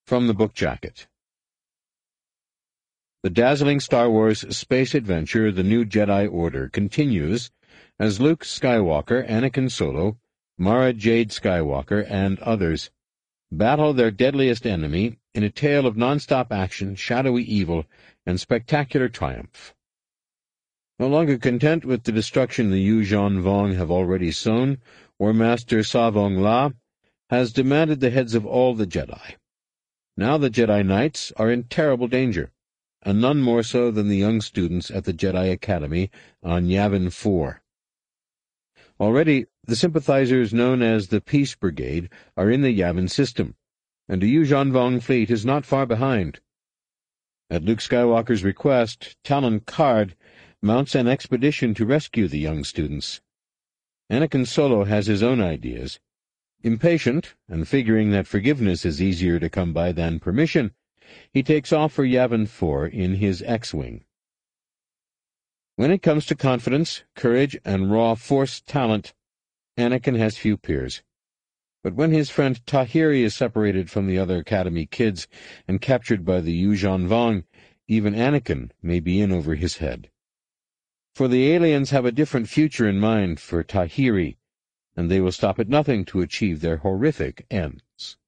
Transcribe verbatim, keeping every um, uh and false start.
From the Book Jacket. The dazzling Star Wars space adventure The New Jedi Order continues as Luke Skywalker, Anakin Solo, Mara Jade Skywalker, and others battle their deadliest enemy in a tale of non-stop action, shadowy evil, and spectacular triumph. No longer content with the destruction the Yuuzhan Vong have already sown, War Master Savong La has demanded the heads of all the Jedi. Now the Jedi Knights are in terrible danger, and none more so than the young students at the Jedi Academy on Yavin four. Already, the sympathizers known as the Peace Brigade are in the Yavin system, and the Yuuzhan Vong fleet is not far behind. At Luke Skywalker's request, Talon Karrde mounts an expedition to rescue the young students. Anakin Solo has his own ideas. Impatient, and figuring that forgiveness is easier to come by than permission, he takes off for Yavin four in his X-Wing. When it comes to confidence, courage, and raw force talent, Anakin has few peers. But when his friend Tahiri is separated from the other Academy kids and captured by the Yuuzhan Vong, even Anakin may be in over his head. For the aliens have a different future in mind for Tahiri, and they will stop at nothing to achieve their horrific ends.